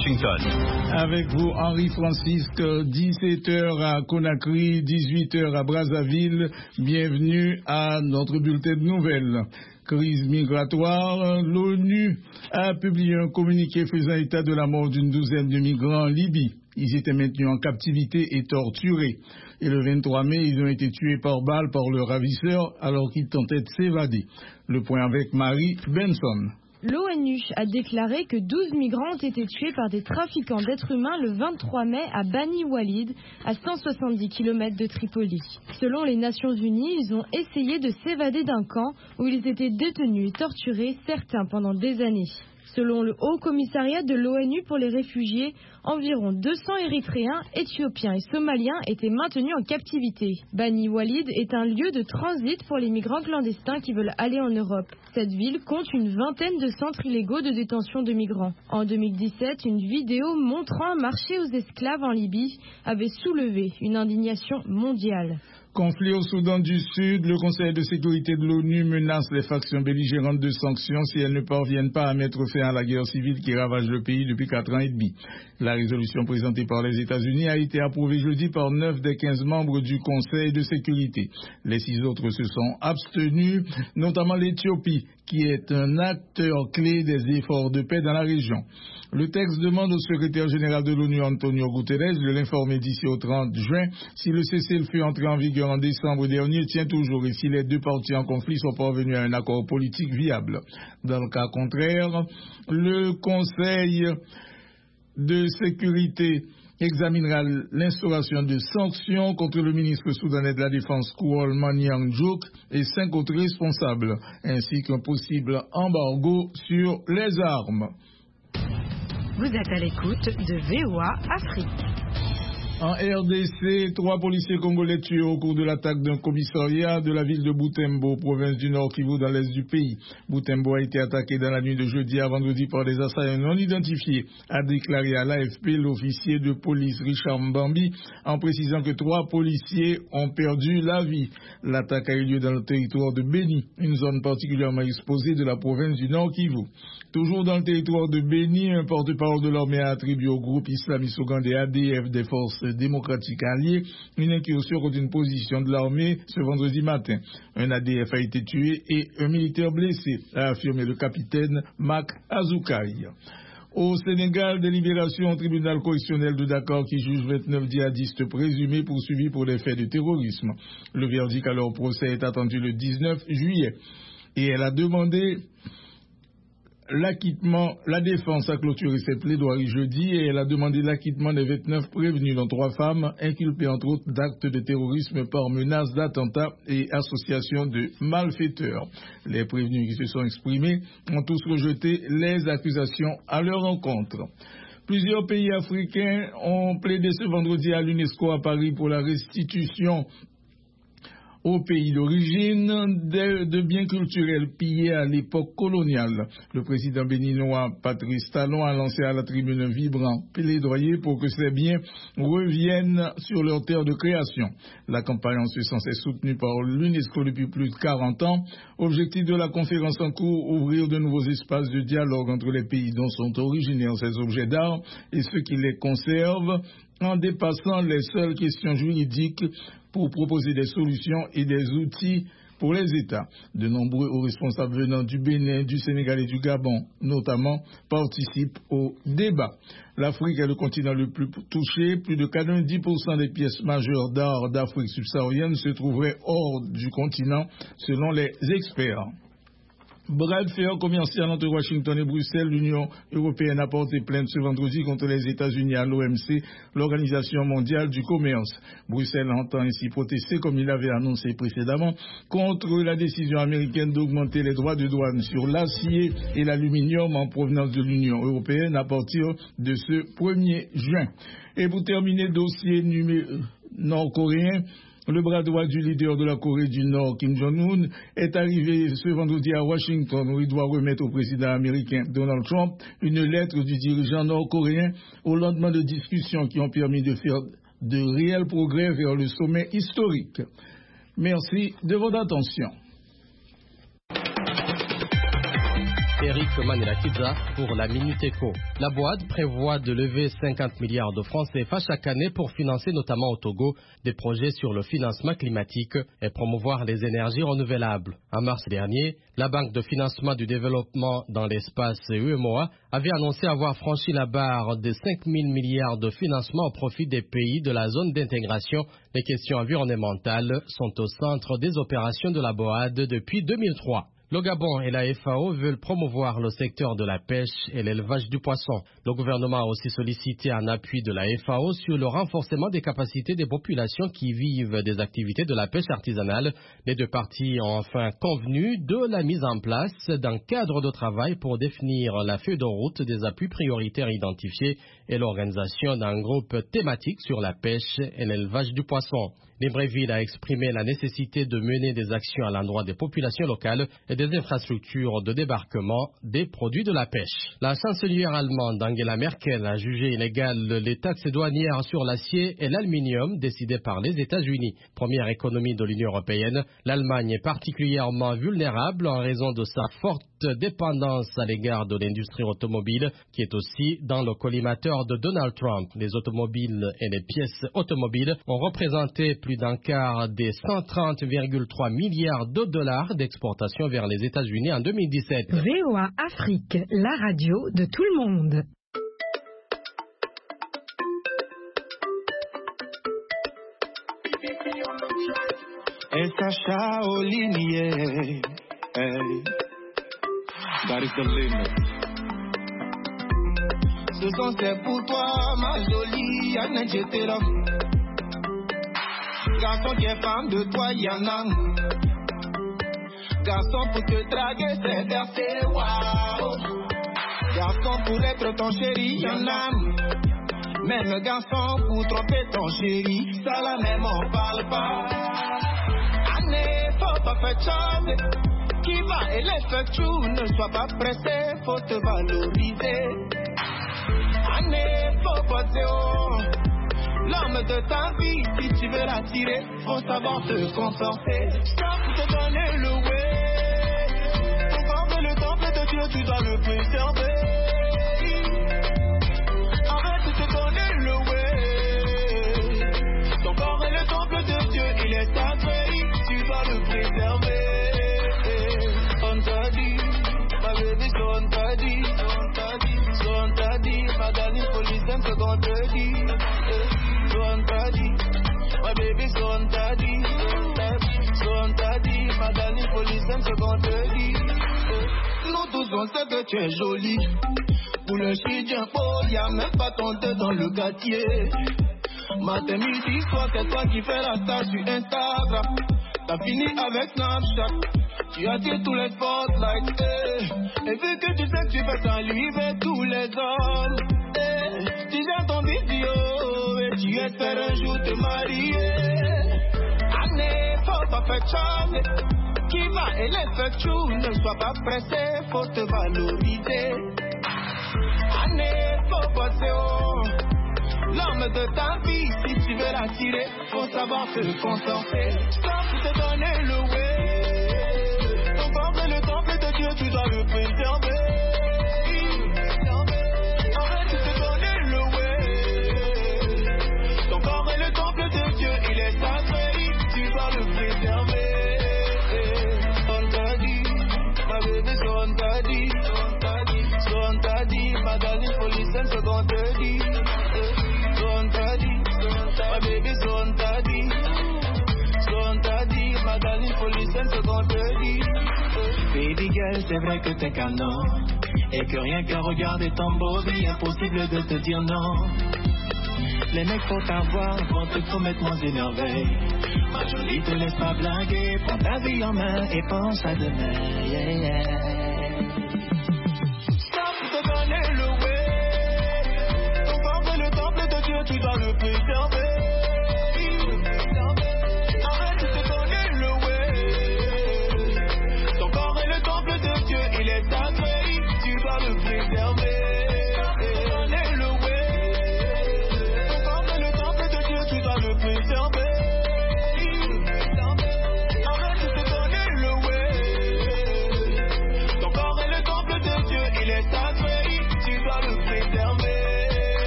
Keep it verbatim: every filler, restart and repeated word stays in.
Washington. Avec vous, Henri Francisque, dix-sept heures à Conakry, dix-huit heures à Brazzaville. Bienvenue à notre bulletin de nouvelles. Crise migratoire, l'ONU a publié un communiqué faisant état de la mort d'une douzaine de migrants en Libye. Ils étaient maintenus en captivité et torturés. Et le vingt-trois mai, ils ont été tués par balle par leurs ravisseurs alors qu'ils tentaient de s'évader. Le point avec Marie Benson. L'ONU a déclaré que douze migrants ont été tués par des trafiquants d'êtres humains le vingt-trois mai à Bani Walid, à cent soixante-dix kilomètres de Tripoli. Selon les Nations Unies, ils ont essayé de s'évader d'un camp où ils étaient détenus et torturés, certains pendant des années. Selon le Haut Commissariat de l'ONU pour les réfugiés, environ deux cents Érythréens, Éthiopiens et Somaliens étaient maintenus en captivité. Bani Walid est un lieu de transit pour les migrants clandestins qui veulent aller en Europe. Cette ville compte une vingtaine de centres illégaux de détention de migrants. En deux mille dix-sept, une vidéo montrant un marché aux esclaves en Libye avait soulevé une indignation mondiale. Conflit au Soudan du Sud, le Conseil de sécurité de l'ONU menace les factions belligérantes de sanctions si elles ne parviennent pas à mettre fin à la guerre civile qui ravage le pays depuis quatre ans et demi. La résolution présentée par les États-Unis a été approuvée jeudi par neuf des quinze membres du Conseil de sécurité. Les six autres se sont abstenus, notamment l'Éthiopie, qui est un acteur clé des efforts de paix dans la région. Le texte demande au secrétaire général de l'ONU, Antonio Guterres, de l'informer d'ici au trente juin si le cessez-le-feu entré en vigueur en décembre dernier tient toujours et si les deux parties en conflit sont parvenus à un accord politique viable. Dans le cas contraire, le Conseil de sécurité examinera l'instauration de sanctions contre le ministre soudanais de la Défense Kouol Maniang Diouk et cinq autres responsables, ainsi qu'un possible embargo sur les armes. Vous êtes à l'écoute de V O A Afrique. En R D C, trois policiers congolais tués au cours de l'attaque d'un commissariat de la ville de Butembo, province du Nord Kivu, dans l'est du pays. Butembo a été attaqué dans la nuit de jeudi à vendredi par des assaillants non identifiés, a déclaré à l'A F P l'officier de police Richard Mbambi, en précisant que trois policiers ont perdu la vie. L'attaque a eu lieu dans le territoire de Beni, une zone particulièrement exposée de la province du Nord Kivu. Toujours dans le territoire de Beni, un porte-parole de l'armée a attribué au groupe islamiste ougandais A D F des forces démocratiques alliées une incursion contre une position de l'armée ce vendredi matin. Un A D F a été tué et un militaire blessé, a affirmé le capitaine Mac Azoukaï. Au Sénégal, délibération au tribunal correctionnel de Dakar qui juge vingt-neuf djihadistes présumés poursuivis pour des faits de terrorisme. Le verdict à leur procès est attendu le dix-neuf juillet et elle a demandé l'acquittement. La défense a clôturé ses plaidoiries jeudi et elle a demandé l'acquittement des vingt-neuf prévenus, dont trois femmes, inculpées entre autres d'actes de terrorisme par menace d'attentat et association de malfaiteurs. Les prévenus qui se sont exprimés ont tous rejeté les accusations à leur encontre. Plusieurs pays africains ont plaidé ce vendredi à l'UNESCO à Paris pour la restitution au pays d'origine de, de biens culturels pillés à l'époque coloniale. Le président béninois Patrice Talon a lancé à la tribune un vibrant plaidoyer pour que ces biens reviennent sur leur terre de création. La campagne en ce sens est soutenue par l'UNESCO depuis plus de quarante ans. Objectif de la conférence en cours, ouvrir de nouveaux espaces de dialogue entre les pays dont sont originaires ces objets d'art et ceux qui les conservent, en dépassant les seules questions juridiques pour proposer des solutions et des outils pour les États. De nombreux hauts responsables venant du Bénin, du Sénégal et du Gabon, notamment, participent au débat. L'Afrique est le continent le plus touché. Plus de quatre-vingt-dix pour cent des pièces majeures d'art d'Afrique subsaharienne se trouveraient hors du continent, selon les experts. Bras de fer commercial entre Washington et Bruxelles, l'Union européenne a porté plainte ce vendredi contre les États-Unis à l'O M C, l'Organisation mondiale du commerce. Bruxelles entend ainsi protester, comme il l'avait annoncé précédemment, contre la décision américaine d'augmenter les droits de douane sur l'acier et l'aluminium en provenance de l'Union européenne à partir de ce premier juin. Et pour terminer, dossier numéro nord-coréen. Le bras droit du leader de la Corée du Nord, Kim Jong-un, est arrivé ce vendredi à Washington où il doit remettre au président américain Donald Trump une lettre du dirigeant nord-coréen au lendemain de discussions qui ont permis de faire de réels progrès vers le sommet historique. Merci de votre attention. Eric Manelakiza pour la Minute Éco. La boîte prévoit de lever cinquante milliards de francs C F A chaque année pour financer notamment au Togo des projets sur le financement climatique et promouvoir les énergies renouvelables. En mars dernier, la Banque de financement du développement dans l'espace U M O A avait annoncé avoir franchi la barre des cinq mille milliards de financement au profit des pays de la zone d'intégration. Les questions environnementales sont au centre des opérations de la B O A D depuis deux mille trois. Le Gabon et la F A O veulent promouvoir le secteur de la pêche et l'élevage du poisson. Le gouvernement a aussi sollicité un appui de la F A O sur le renforcement des capacités des populations qui vivent des activités de la pêche artisanale. Les deux parties ont enfin convenu de la mise en place d'un cadre de travail pour définir la feuille de route des appuis prioritaires identifiés et l'organisation d'un groupe thématique sur la pêche et l'élevage du poisson. Libreville a exprimé la nécessité de mener des actions à l'endroit des populations locales et des infrastructures de débarquement des produits de la pêche. La chancelière allemande Angela Merkel a jugé illégales les taxes douanières sur l'acier et l'aluminium décidées par les États-Unis. Première économie de l'Union européenne, l'Allemagne est particulièrement vulnérable en raison de sa forte dépendance à l'égard de l'industrie automobile qui est aussi dans le collimateur de Donald Trump. Les automobiles et les pièces automobiles ont représenté plus d'un quart des cent trente virgule trois milliards de dollars d'exportation vers les États-Unis en deux mille dix-sept. V O A Afrique, la radio de tout le monde. Essa Shaolin, yeah. Hey. That is the limit. Ce son c'est pour toi, ma jolie Anna Jetera. Garçon qui est femme de toi, y'en a. Garçon pour te draguer, c'est versé, waouh. Garçon pour être ton chéri, y'en a. Même garçon pour tromper ton chéri, ça la même on parle pas. Année, faut pas faire chance. Qui va et l'effectue, ne sois pas pressé, faut te valoriser. Année, faut pas zéro. L'homme de ta vie, si tu veux l'attirer, faut savoir te comporter. Stop pour te donner le way. Ton corps est le temple de Dieu, tu dois le préserver. Arrête de te donner le way. Ton corps est le temple de Dieu, il est sacré, tu dois le préserver. On t'a dit, ma bébé, on t'a dit, on t'a dit, on t'a dit, ma dernière police, c'est ce qu'on te dit. On t'a dit, ma bébé, on t'a dit, on t'a dit, ma dernière police, c'est ce qu'on te dit. Nous tous on sait que tu es jolie. Pour le chien pauvre, y'a même pas ton tête dans le quartier. Matin, midi, soir, c'est toi qui fais la star sur Instagram. T'as fini avec Snapchat. Tu attires tous les spotlights, eh. Et vu que tu sais que tu fais ça, lui vers tous les hommes, eh. Tu gères ton vidéo et tu espères un jour te marier. Année, faut pas faire chance. Qui va et l'effectue, ne sois pas pressé, faut te valoriser. Année, faut pas zéro. L'homme de ta vie, si tu veux l'attirer, faut savoir te concentrer. Stop pour te donner le way. Ton corps est le temple de Dieu, tu dois le préserver. Arrête de te donner le way. Ton corps est le temple de Dieu, il est sacré, tu dois le préserver. On t'a dit, ma bébé, on t'a dit, on t'a dit, on t'a dit, ma dernière police, c'est ce qu'on te dit. On t'a dit, ma bébé, on t'a dit, on t'a dit, ma dernière police, c'est ce qu'on te dit. Baby girl, c'est vrai que t'es canon, et que rien qu'à regarder ton beau vie, impossible de te dire non. Les mecs faut t'avoir, vont te promettre moins énervé. Ma jolie, te laisse pas blaguer, prends ta vie en main et pense à demain. Yeah, yeah. Stop pour te donner le